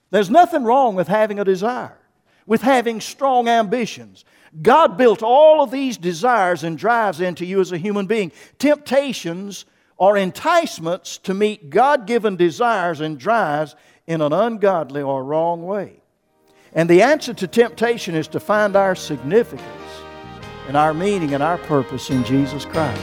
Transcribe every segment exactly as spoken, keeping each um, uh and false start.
There's nothing wrong with having a desire, with having strong ambitions. God built all of these desires and drives into you as a human being. Temptations are enticements to meet God-given desires and drives in an ungodly or wrong way. And the answer to temptation is to find our significance and our meaning and our purpose in Jesus Christ.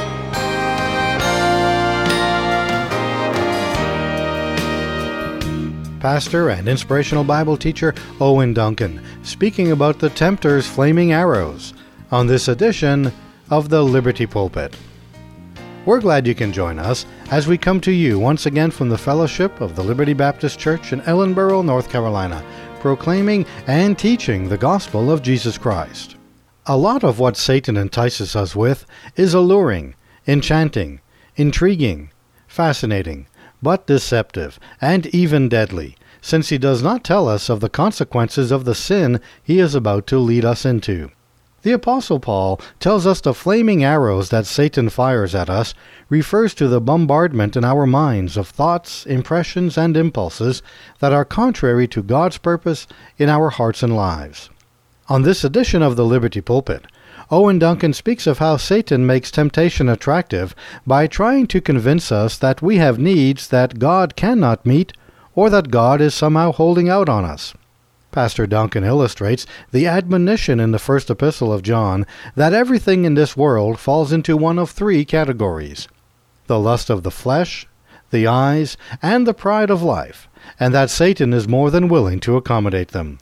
Pastor and inspirational Bible teacher Owen Duncan, speaking about the tempter's flaming arrows on this edition of the Liberty Pulpit. We're glad you can join us as we come to you once again from the fellowship of the Liberty Baptist Church in Ellenboro, North Carolina, proclaiming and teaching the gospel of Jesus Christ. A lot of what Satan entices us with is alluring, enchanting, intriguing, fascinating, but deceptive, and even deadly, since he does not tell us of the consequences of the sin he is about to lead us into. The Apostle Paul tells us the flaming arrows that Satan fires at us refers to the bombardment in our minds of thoughts, impressions, and impulses that are contrary to God's purpose in our hearts and lives. On this edition of the Liberty Pulpit, Owen Duncan speaks of how Satan makes temptation attractive by trying to convince us that we have needs that God cannot meet or that God is somehow holding out on us. Pastor Duncan illustrates the admonition in the first epistle of John that everything in this world falls into one of three categories: the lust of the flesh, the eyes, and the pride of life, and that Satan is more than willing to accommodate them.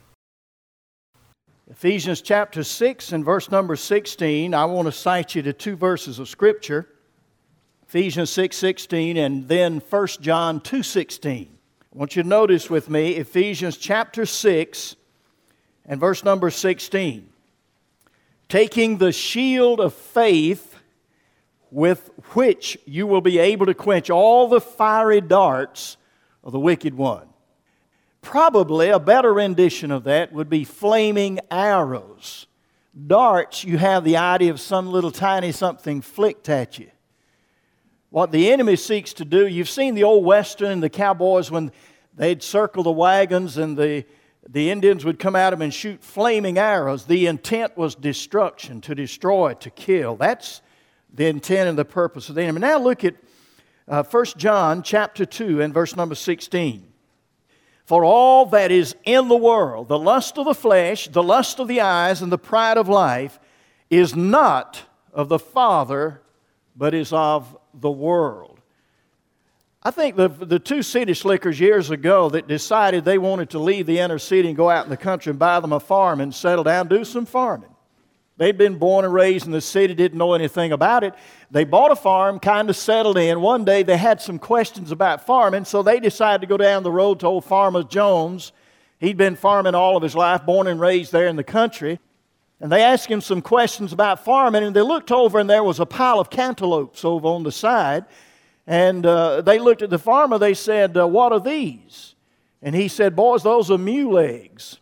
Ephesians chapter six and verse number sixteen, I want to cite you to two verses of Scripture. Ephesians six sixteen and then First John two sixteen. I want you to notice with me Ephesians chapter six and verse number sixteen. Taking the shield of faith with which you will be able to quench all the fiery darts of the wicked one. Probably a better rendition of that would be flaming arrows. Darts, you have the idea of some little tiny something flicked at you. What the enemy seeks to do, you've seen the old Western and the cowboys when they'd circle the wagons and the, the Indians would come at them and shoot flaming arrows. The intent was destruction, to destroy, to kill. That's the intent and the purpose of the enemy. Now look at uh, First John chapter two and verse number sixteen. For all that is in the world, the lust of the flesh, the lust of the eyes, and the pride of life, is not of the Father, but is of the world. I think the, the two city slickers years ago that decided they wanted to leave the inner city and go out in the country and buy them a farm and settle down, do some farming. They'd been born and raised in the city, didn't know anything about it. They bought a farm, kind of settled in. One day they had some questions about farming, so they decided to go down the road to old Farmer Jones. He'd been farming all of his life, born and raised there in the country. And they asked him some questions about farming, and they looked over and there was a pile of cantaloupes over on the side. And uh, they looked at the farmer, they said, uh, what are these? And he said, boys, those are mule eggs.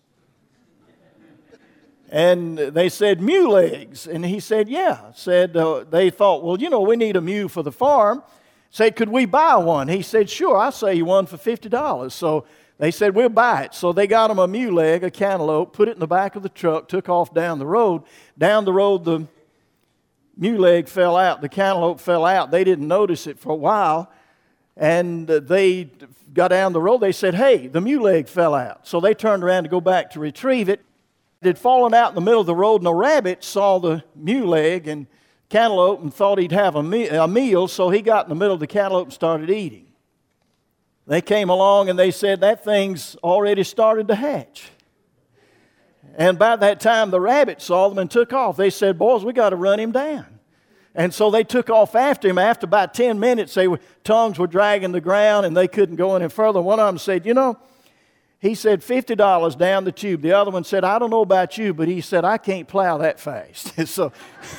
And they said, mule eggs. And he said, yeah. Said uh, they thought, well, you know, we need a mule for the farm. Said, could we buy one? He said, sure, I'll sell you one for fifty dollars. So they said, we'll buy it. So they got him a mule egg, a cantaloupe, put it in the back of the truck, took off down the road. Down the road, the mule egg fell out. The cantaloupe fell out. They didn't notice it for a while. And they got down the road. They said, hey, the mule egg fell out. So they turned around to go back to retrieve it. It had fallen out in the middle of the road, and a rabbit saw the mule egg and cantaloupe and thought he'd have a, me- a meal, so he got in the middle of the cantaloupe and started eating. They came along and they said, that thing's already started to hatch. And by that time, the rabbit saw them and took off. They said, boys, we got to run him down. And so they took off after him. After about ten minutes, they were, tongues were dragging the ground, and they couldn't go any further. One of them said, you know, he said fifty dollars down the tube. The other one said, I don't know about you, but he said, I can't plow that fast. so,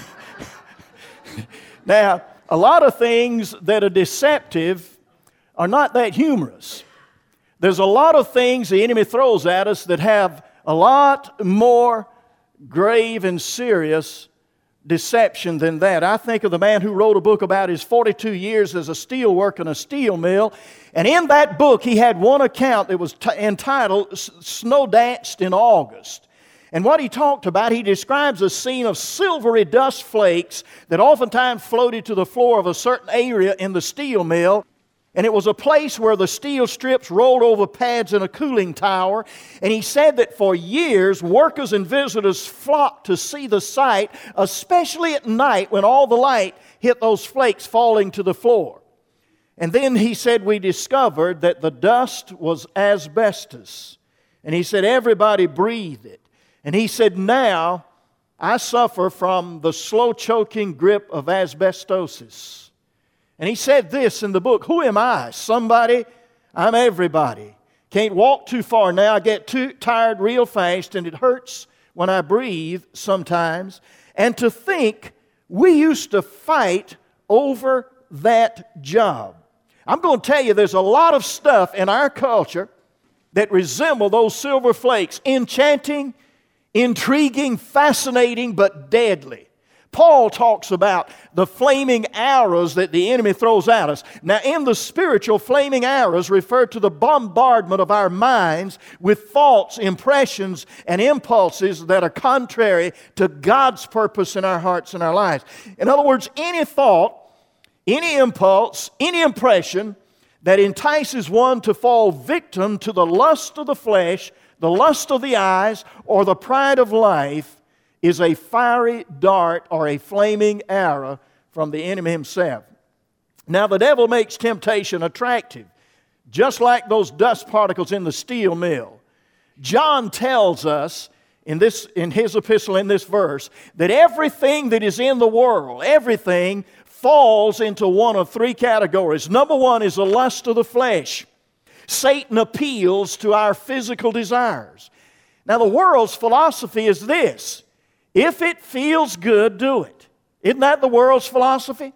now, a lot of things that are deceptive are not that humorous. There's a lot of things the enemy throws at us that have a lot more grave and serious deception than that. I think of the man who wrote a book about his forty-two years as a steel worker in a steel mill. And in that book, he had one account that was t- entitled Snow Danced in August. And what he talked about, he describes a scene of silvery dust flakes that oftentimes floated to the floor of a certain area in the steel mill. And it was a place where the steel strips rolled over pads in a cooling tower. And he said that for years, workers and visitors flocked to see the sight, especially at night when all the light hit those flakes falling to the floor. And then he said, we discovered that the dust was asbestos. And he said, everybody breathed it. And he said, now I suffer from the slow choking grip of asbestosis. And he said this in the book, who am I? Somebody? I'm everybody. Can't walk too far now. I get too tired real fast, and it hurts when I breathe sometimes. And to think we used to fight over that job. I'm going to tell you, there's a lot of stuff in our culture that resemble those silver flakes. Enchanting, intriguing, fascinating, but deadly. Paul talks about the flaming arrows that the enemy throws at us. Now, in the spiritual, flaming arrows refer to the bombardment of our minds with thoughts, impressions, and impulses that are contrary to God's purpose in our hearts and our lives. In other words, any thought, any impulse, any impression that entices one to fall victim to the lust of the flesh, the lust of the eyes, or the pride of life is a fiery dart or a flaming arrow from the enemy himself. Now, the devil makes temptation attractive, just like those dust particles in the steel mill. John tells us in this, in his epistle in this verse that everything that is in the world, everything falls into one of three categories. Number one is the lust of the flesh. Satan appeals to our physical desires. Now, the world's philosophy is this: if it feels good, do it. Isn't that the world's philosophy?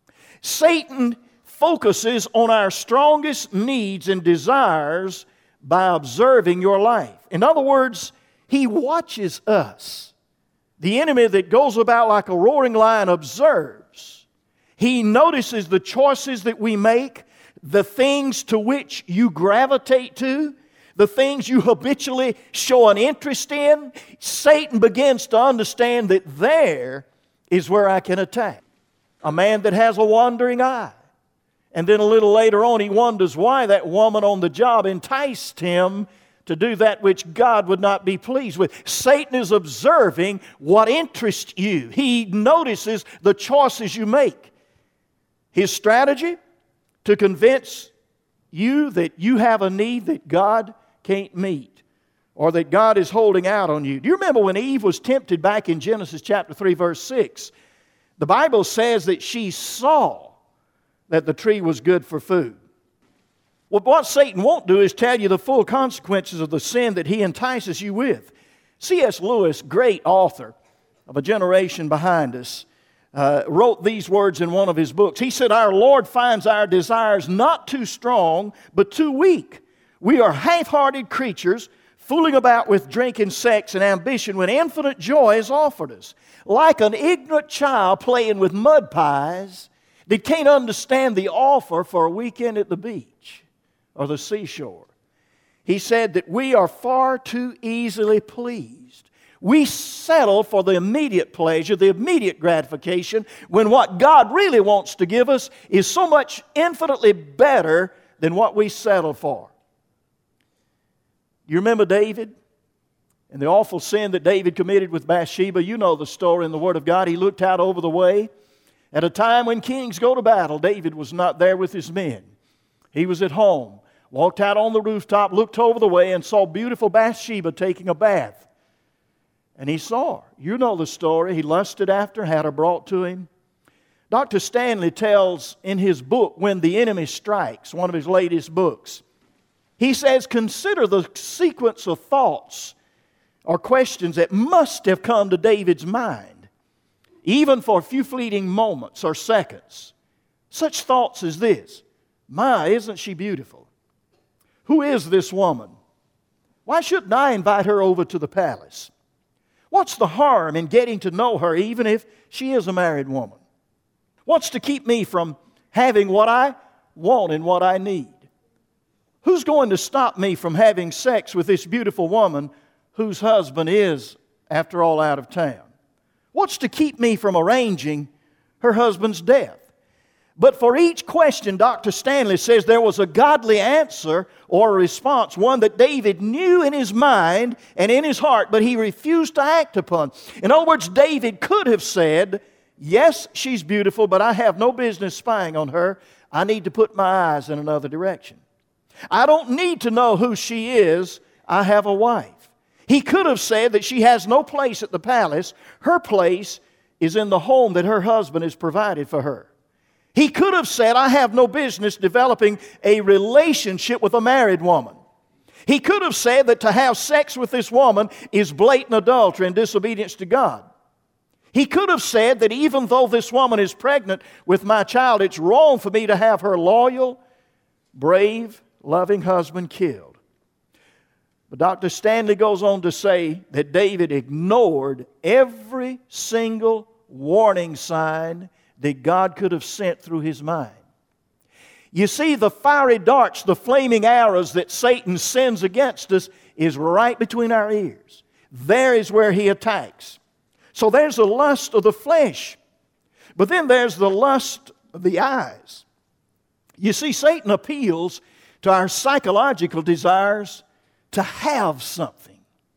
Satan focuses on our strongest needs and desires by observing your life. In other words, he watches us. The enemy that goes about like a roaring lion observes. He notices the choices that we make, the things to which you gravitate to, the things you habitually show an interest in. Satan begins to understand that there is where I can attack. A man that has a wandering eye. And then a little later on he wonders why that woman on the job enticed him to do that which God would not be pleased with. Satan is observing what interests you. He notices the choices you make. His strategy? To convince you that you have a need that God can't meet, or that God is holding out on you. Do you remember when Eve was tempted back in Genesis chapter three, verse six? The Bible says that she saw that the tree was good for food. Well, what Satan won't do is tell you the full consequences of the sin that he entices you with. C S Lewis, great author of a generation behind us, Uh, wrote these words in one of his books. He said, our Lord finds our desires not too strong, but too weak. We are half-hearted creatures, fooling about with drink and sex and ambition when infinite joy is offered us. Like an ignorant child playing with mud pies that can't understand the offer for a weekend at the beach or the seashore. He said that we are far too easily pleased. We settle for the immediate pleasure, the immediate gratification, when what God really wants to give us is so much infinitely better than what we settle for. You remember David and the awful sin that David committed with Bathsheba? You know the story in the Word of God. He looked out over the way. At a time when kings go to battle, David was not there with his men. He was at home, walked out on the rooftop, looked over the way, and saw beautiful Bathsheba taking a bath. And he saw her. You know the story. He lusted after, had her brought to him. Doctor Stanley tells in his book, When the Enemy Strikes, one of his latest books, he says, consider the sequence of thoughts or questions that must have come to David's mind, even for a few fleeting moments or seconds. Such thoughts as this: my, isn't she beautiful? Who is this woman? Why shouldn't I invite her over to the palace? What's the harm in getting to know her even if she is a married woman? What's to keep me from having what I want and what I need? Who's going to stop me from having sex with this beautiful woman whose husband is, after all, out of town? What's to keep me from arranging her husband's death? But for each question, Doctor Stanley says there was a godly answer or a response, one that David knew in his mind and in his heart, but he refused to act upon. In other words, David could have said, yes, she's beautiful, but I have no business spying on her. I need to put my eyes in another direction. I don't need to know who she is. I have a wife. He could have said that she has no place at the palace. Her place is in the home that her husband has provided for her. He could have said, I have no business developing a relationship with a married woman. He could have said that to have sex with this woman is blatant adultery and disobedience to God. He could have said that even though this woman is pregnant with my child, it's wrong for me to have her loyal, brave, loving husband killed. But Doctor Stanley goes on to say that David ignored every single warning sign that God could have sent through his mind. You see, the fiery darts, the flaming arrows that Satan sends against us is right between our ears. There is where he attacks. So there's the lust of the flesh. But then there's the lust of the eyes. You see, Satan appeals to our psychological desires to have something.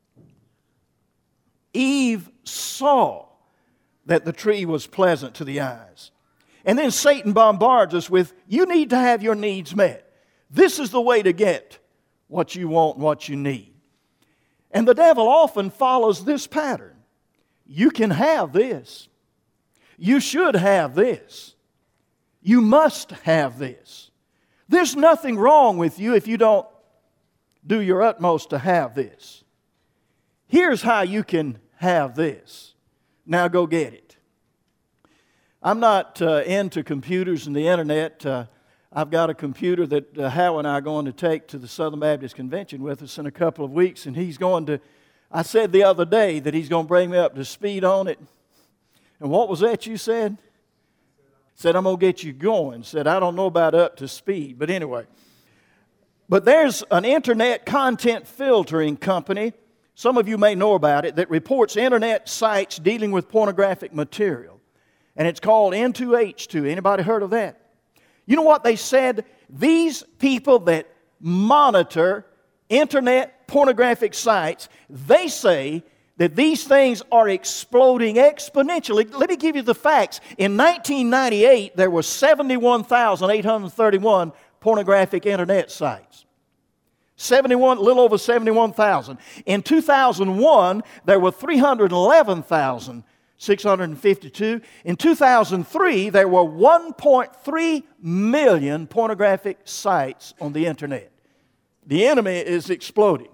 Eve saw that the tree was pleasant to the eyes. And then Satan bombards us with, you need to have your needs met. This is the way to get what you want and what you need. And the devil often follows this pattern. You can have this. You should have this. You must have this. There's nothing wrong with you if you don't do your utmost to have this. Here's how you can have this. Now go get it. I'm not uh, into computers and the internet. Uh, I've got a computer that uh, Hal and I are going to take to the Southern Baptist Convention with us in a couple of weeks, and he's going to, I said the other day that he's going to bring me up to speed on it. And what was that you said? Said, I'm going to get you going. Said, I don't know about up to speed, but anyway. But there's an internet content filtering company, some of you may know about it, that reports internet sites dealing with pornographic material. And it's called N two H two. Anybody heard of that? You know what they said? These people that monitor internet pornographic sites, they say that these things are exploding exponentially. Let me give you the facts. In nineteen ninety-eight, there were seventy-one thousand eight hundred thirty-one pornographic internet sites. seventy-one, a little over seventy-one thousand. In two thousand one, there were three hundred eleven thousand six hundred fifty-two. In two thousand three, there were one point three million pornographic sites on the internet. The enemy is exploding.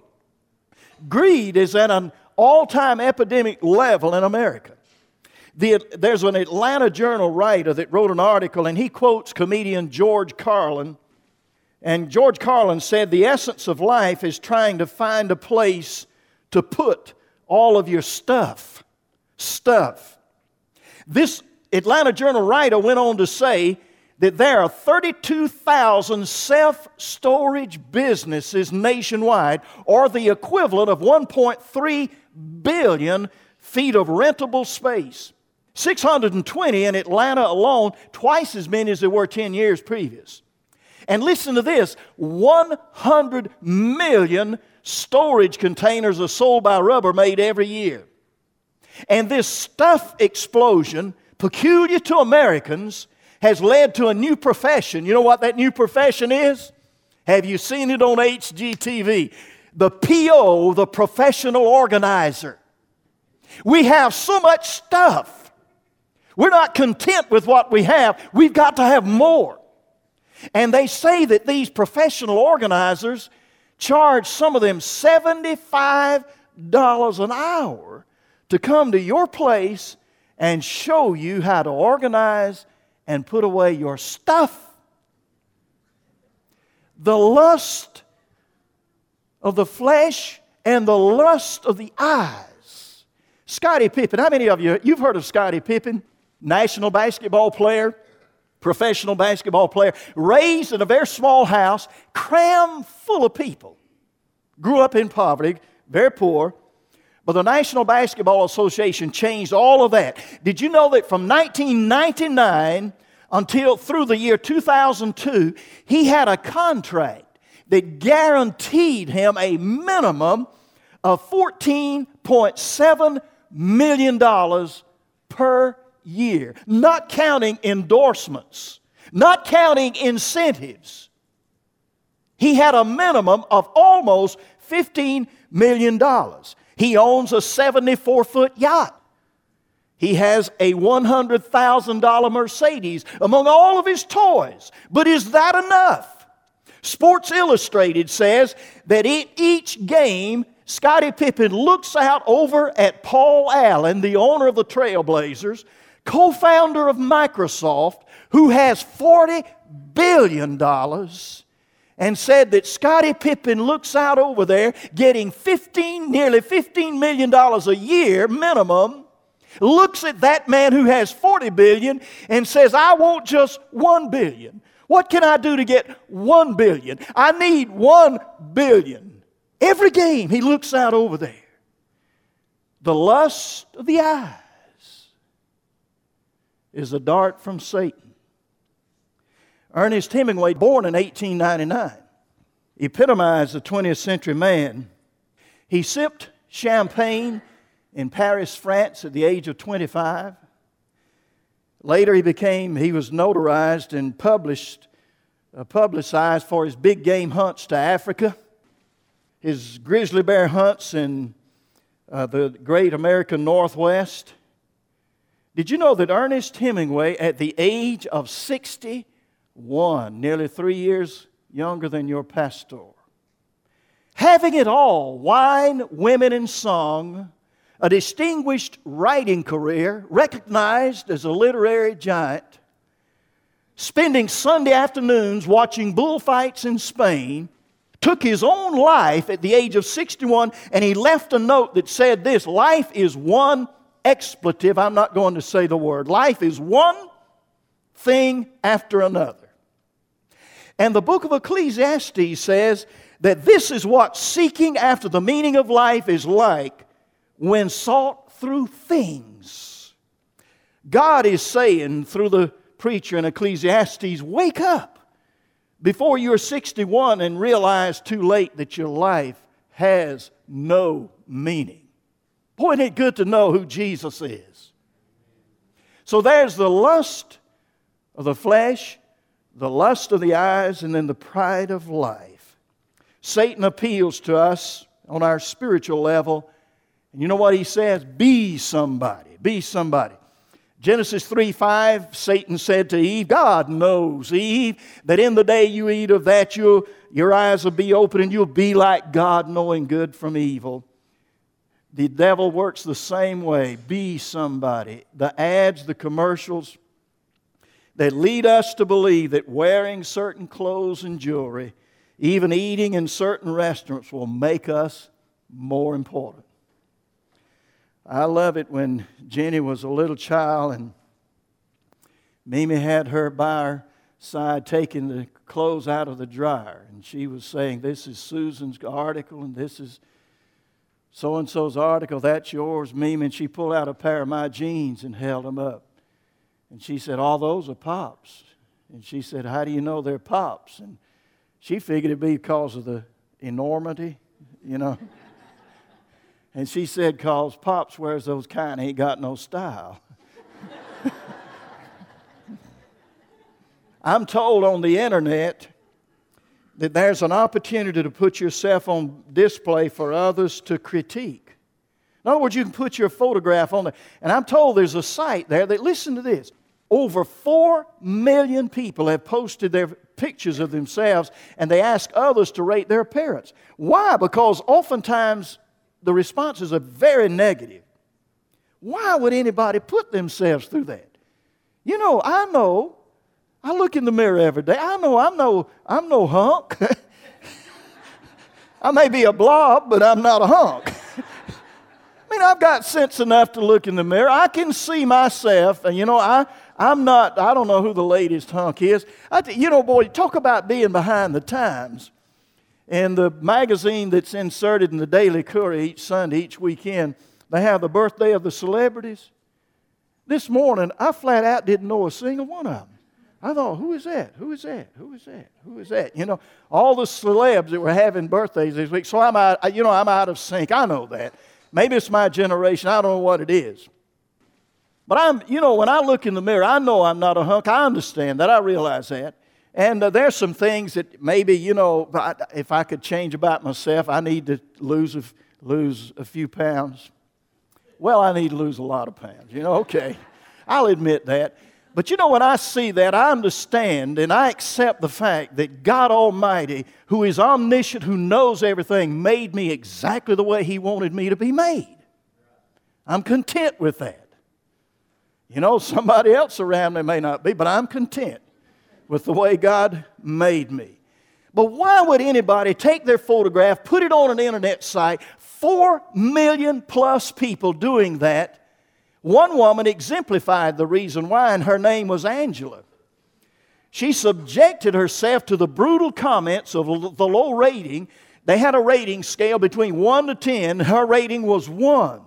Greed is at an all-time epidemic level in America. The, there's an Atlanta Journal writer that wrote an article, and he quotes comedian George Carlin. And George Carlin said, the essence of life is trying to find a place to put all of your stuff. Stuff. This Atlanta Journal writer went on to say that there are thirty-two thousand self-storage businesses nationwide, or the equivalent of one point three billion feet of rentable space. six hundred twenty in Atlanta alone, twice as many as there were ten years previous. And listen to this, one hundred million storage containers are sold by Rubbermaid every year. And this stuff explosion, peculiar to Americans, has led to a new profession. You know what that new profession is? Have you seen it on H G T V? The P O, the professional organizer. We have so much stuff. We're not content with what we have. We've got to have more. And they say that these professional organizers charge some of them seventy-five dollars an hour to come to your place and show you how to organize and put away your stuff. The lust of the flesh and the lust of the eyes Scottie Pippen. How many of you, you've heard of Scottie Pippen? National basketball player, professional basketball player, raised in a very small house, crammed full of people. Grew up in poverty, very poor. But the National Basketball Association changed all of that. Did you know that from nineteen ninety-nine until through the year two thousand two, he had a contract that guaranteed him a minimum of fourteen point seven million dollars per year, not counting endorsements, not counting incentives. He had a minimum of almost fifteen million dollars. He owns a seventy-four foot yacht. He has a one hundred thousand dollars Mercedes among all of his toys. But is that enough? Sports Illustrated says that in each game, Scottie Pippen looks out over at Paul Allen, the owner of the Trailblazers, co-founder of Microsoft, who has forty billion dollars, and said that Scottie Pippen looks out over there getting fifteen, nearly fifteen million dollars a year minimum, looks at that man who has forty billion dollars and says, I want just one billion dollars. What can I do to get one billion dollars? I need one billion dollars. Every game he looks out over there. The lust of the eyes is a dart from Satan. Ernest Hemingway, born in eighteen ninety-nine, epitomized the twentieth century man. He sipped champagne in Paris, France at the age of twenty-five. Later he became, he was notarized and published, uh, publicized for his big game hunts to Africa, his grizzly bear hunts in uh, the great American Northwest. Did you know that Ernest Hemingway, at the age of sixty, One, nearly three years younger than your pastor, having it all, wine, women, and song, a distinguished writing career, recognized as a literary giant, spending Sunday afternoons watching bullfights in Spain, took his own life at the age of sixty-one, and he left a note that said this: life is one expletive, I'm not going to say the word, life is one thing after another. And the book of Ecclesiastes says that this is what seeking after the meaning of life is like when sought through things. God is saying through the preacher in Ecclesiastes, wake up before you're sixty-one and realize too late that your life has no meaning. Boy, isn't it good to know who Jesus is. So there's the lust of the flesh, the lust of the eyes, and then the pride of life. Satan appeals to us on our spiritual level. And you know what he says? Be somebody. Be somebody. Genesis three five, Satan said to Eve, God knows, Eve, that in the day you eat of that, you'll, your eyes will be open and you'll be like God, knowing good from evil. The devil works the same way. Be somebody. The ads, the commercials, that lead us to believe that wearing certain clothes and jewelry, even eating in certain restaurants, will make us more important. I love it when Jenny was a little child and Mimi had her by her side taking the clothes out of the dryer. And she was saying, this is Susan's article and this is so-and-so's article. That's yours, Mimi. And she pulled out a pair of my jeans and held them up. And she said, all those are Pop's. And she said, how do you know they're Pop's? And she figured it'd be because of the enormity, you know. And she said, because Pop's wears those kind, ain't got no style. I'm told on the internet that there's an opportunity to put yourself on display for others to critique. In other words, you can put your photograph on there. And I'm told there's a site there that, listen to this, over four million people have posted their pictures of themselves and they ask others to rate their appearance. Why? Because oftentimes the responses are very negative. Why would anybody put themselves through that? You know, I know, I look in the mirror every day. I know I'm no, I'm no hunk. I may be a blob, but I'm not a hunk. I mean, I've got sense enough to look in the mirror. I can see myself, and you know, I, I'm not, I don't know who the latest hunk is. I, you know, boy, talk about being behind the times. In the magazine that's inserted in the Daily Courier each Sunday, each weekend, they have the birthday of the celebrities. This morning, I flat out didn't know a single one of them. I thought, who is that? Who is that? Who is that? Who is that? You know, all the celebs that were having birthdays this week. So I'm out, you know, I'm out of sync. I know that. Maybe it's my generation. I don't know what it is. But I'm, you know, when I look in the mirror, I know I'm not a hunk. I understand that. I realize that. And uh, there's some things that maybe, you know, if I could change about myself, I need to lose a, lose a few pounds. Well, I need to lose a lot of pounds, you know, okay. I'll admit that. But you know, when I see that, I understand and I accept the fact that God Almighty, who is omniscient, who knows everything, made me exactly the way He wanted me to be made. I'm content with that. You know, somebody else around me may not be, but I'm content with the way God made me. But why would anybody take their photograph, put it on an internet site, four million plus people doing that? One woman exemplified the reason why, and her name was Angela. She subjected herself to the brutal comments of the low rating. They had a rating scale between one to ten. Her rating was one.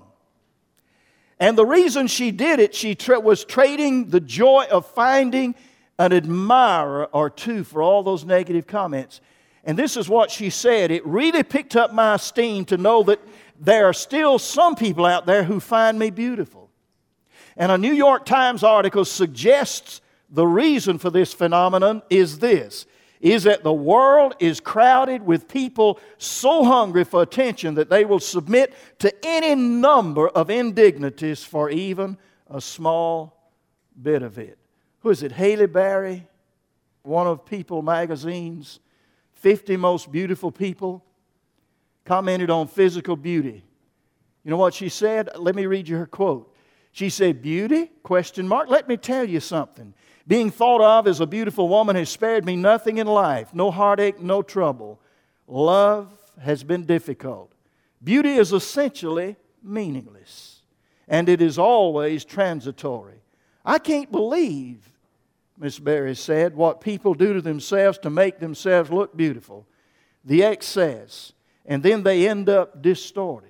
And the reason she did it, she tra- was trading the joy of finding an admirer or two for all those negative comments. And this is what she said. It really picked up my esteem to know that there are still some people out there who find me beautiful. And a New York Times article suggests the reason for this phenomenon is this, is that the world is crowded with people so hungry for attention that they will submit to any number of indignities for even a small bit of it. Who is it? Haley Berry, one of People magazine's fifty most beautiful people, commented on physical beauty. You know what she said? Let me read you her quote. She said, "Beauty? Question mark. Let me tell you something. Being thought of as a beautiful woman has spared me nothing in life. No heartache, no trouble. Love has been difficult. Beauty is essentially meaningless, and it is always transitory. I can't believe," Miss Berry said, "what people do to themselves to make themselves look beautiful. The excess, and then they end up distorted."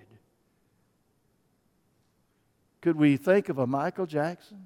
Could we think of a Michael Jackson?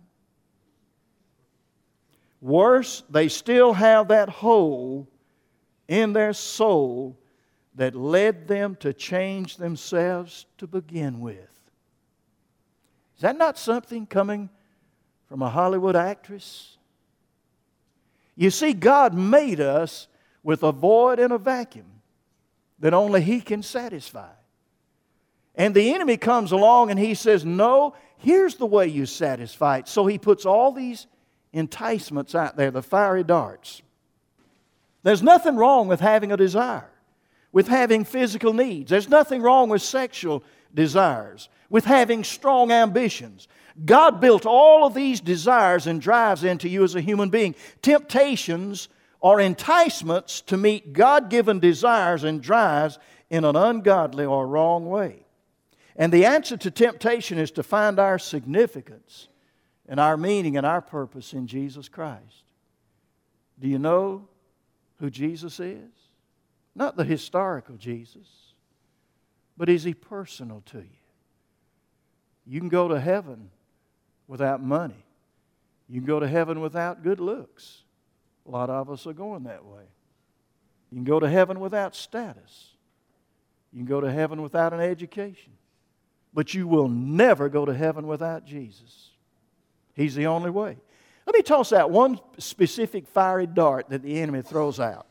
Worse, they still have that hole in their soul that led them to change themselves to begin with. Is that not something coming from a Hollywood actress? You see, God made us with a void and a vacuum that only He can satisfy. And the enemy comes along and he says, "No, here's the way you satisfy it." So he puts all these enticements out there, the fiery darts. There's nothing wrong with having a desire, with having physical needs. There's nothing wrong with sexual desires, with having strong ambitions. God built all of these desires and drives into you as a human being. Temptations are enticements to meet God-given desires and drives in an ungodly or wrong way. And the answer to temptation is to find our significance and our meaning and our purpose in Jesus Christ. Do you know who Jesus is? Not the historical Jesus, but is He personal to you? You can go to heaven without money. You can go to heaven without good looks. A lot of us are going that way. You can go to heaven without status. You can go to heaven without an education. But you will never go to heaven without Jesus. He's the only way. Let me toss out one specific fiery dart that the enemy throws out.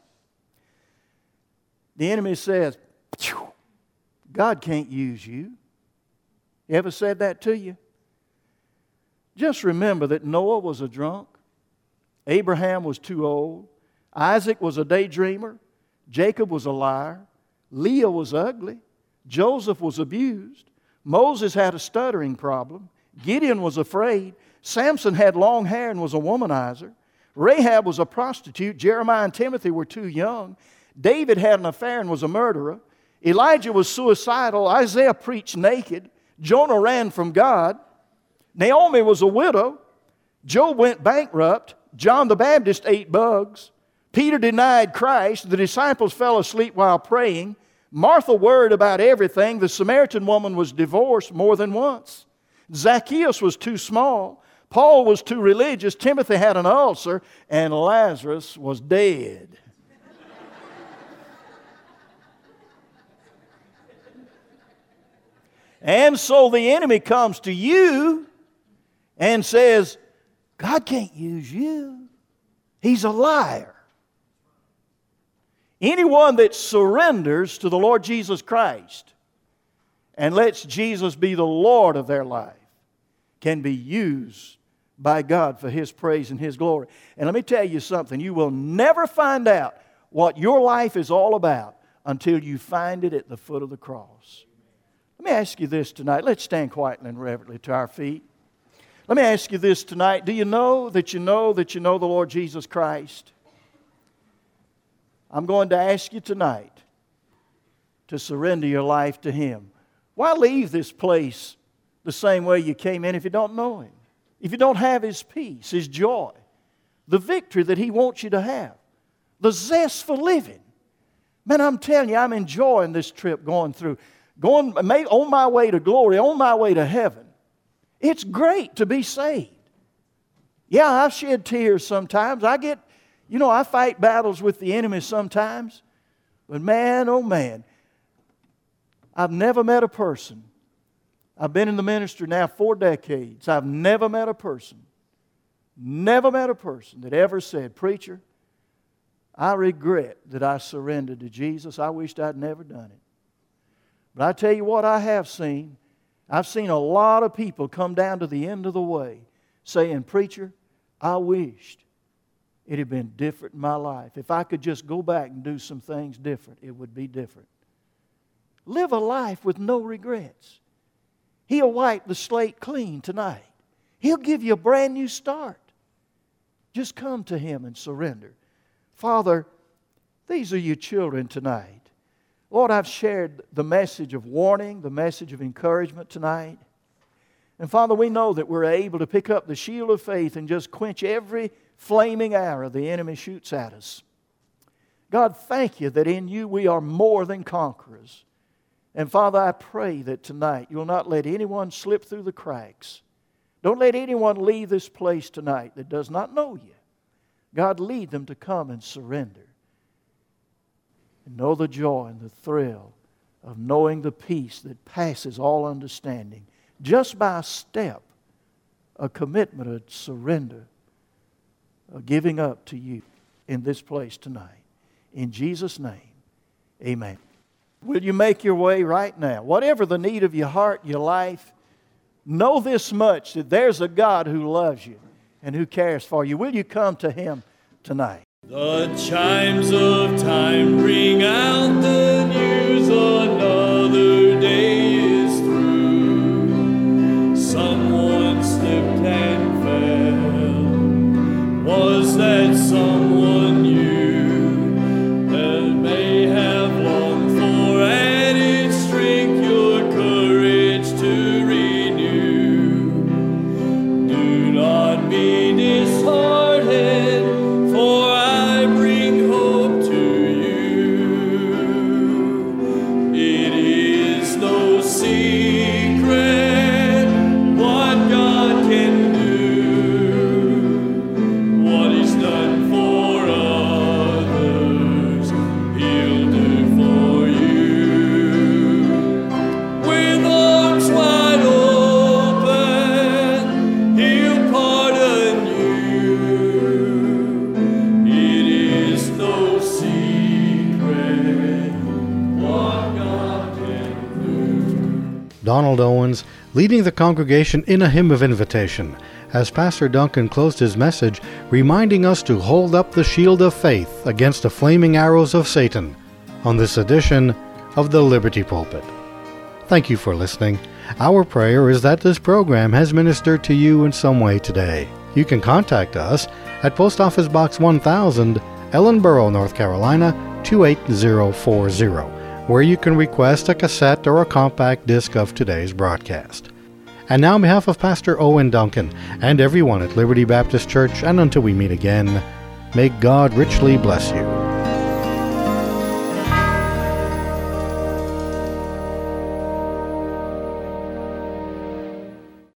The enemy says, "God can't use you." You ever said that to you? Just remember that Noah was a drunk. Abraham was too old. Isaac was a daydreamer. Jacob was a liar. Leah was ugly. Joseph was abused. Moses had a stuttering problem. Gideon was afraid. Samson had long hair and was a womanizer. Rahab was a prostitute. Jeremiah and Timothy were too young. David had an affair and was a murderer. Elijah was suicidal. Isaiah preached naked. Jonah ran from God. Naomi was a widow. Job went bankrupt. John the Baptist ate bugs. Peter denied Christ. The disciples fell asleep while praying. Martha worried about everything. The Samaritan woman was divorced more than once. Zacchaeus was too small. Paul was too religious. Timothy had an ulcer. And Lazarus was dead. And so the enemy comes to you and says, God can't use you. He's a liar. Anyone that surrenders to the Lord Jesus Christ and lets Jesus be the Lord of their life can be used by God for His praise and His glory. And let me tell you something. You will never find out what your life is all about until you find it at the foot of the cross. Let me ask you this tonight. Let's stand quietly and reverently to our feet. Let me ask you this tonight. Do you know that you know that you know the Lord Jesus Christ? I'm going to ask you tonight to surrender your life to Him. Why leave this place the same way you came in if you don't know Him? If you don't have His peace, His joy, the victory that He wants you to have, the zest for living. Man, I'm telling you, I'm enjoying this trip going through. Going on my way to glory, on my way to heaven. It's great to be saved. Yeah, I shed tears sometimes. I get, you know, I fight battles with the enemy sometimes. But man, oh man, I've never met a person. I've been in the ministry now four decades. I've never met a person, never met a person that ever said, Preacher, I regret that I surrendered to Jesus. I wished I'd never done it. But I tell you what I have seen. I've seen a lot of people come down to the end of the way saying, Preacher, I wished it had been different in my life. If I could just go back and do some things different, it would be different. Live a life with no regrets. He'll wipe the slate clean tonight. He'll give you a brand new start. Just come to Him and surrender. Father, these are your children tonight. Lord, I've shared the message of warning, the message of encouragement tonight. And Father, we know that we're able to pick up the shield of faith and just quench every flaming arrow the enemy shoots at us. God, thank you that in you we are more than conquerors. And Father, I pray that tonight you'll not let anyone slip through the cracks. Don't let anyone leave this place tonight that does not know you. God, lead them to come and surrender. And know the joy and the thrill of knowing the peace that passes all understanding. Just by a step, a commitment, a surrender, a giving up to you in this place tonight. In Jesus' name, amen. Will you make your way right now? Whatever the need of your heart, your life, know this much, that there's a God who loves you and who cares for you. Will you come to Him tonight? The chimes of time ring out the news, another day is through. Someone slipped and fell. Was that someone you that may have longed for added strength, your courage to renew? Do not be disheartened, for I bring hope to you. It is no secret what God can do. What He's done for others, He'll do for you. With arms wide open, He'll pardon you. It is no secret what God can do. Donald Owens, leading the congregation in a hymn of invitation, as Pastor Duncan closed his message, reminding us to hold up the shield of faith against the flaming arrows of Satan on this edition of the Liberty Pulpit. Thank you for listening. Our prayer is that this program has ministered to you in some way today. You can contact us at Post Office Box one thousand, Ellenboro, North Carolina, two eight zero four zero. where you can request a cassette or a compact disc of today's broadcast. And now on behalf of Pastor Owen Duncan and everyone at Liberty Baptist Church, and until we meet again, may God richly bless you.